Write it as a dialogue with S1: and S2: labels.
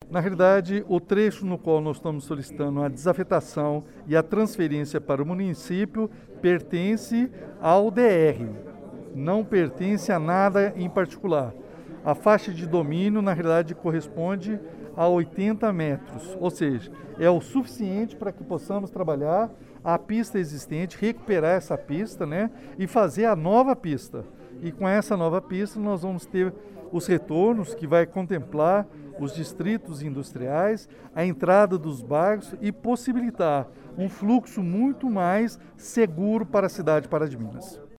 S1: Na realidade, o trecho no qual nós estamos solicitando a desafetação e a transferência para o município pertence ao DR, não pertence a nada em particular. A faixa de domínio, na realidade, corresponde a 80 metros, ou seja, é o suficiente para que possamos trabalhar a pista existente, recuperar essa pista, né, e fazer a nova pista. E com essa nova pista nós vamos ter os retornos que vai contemplar os distritos industriais, a entrada dos bairros e possibilitar um fluxo muito mais seguro para a cidade de Pará de Minas.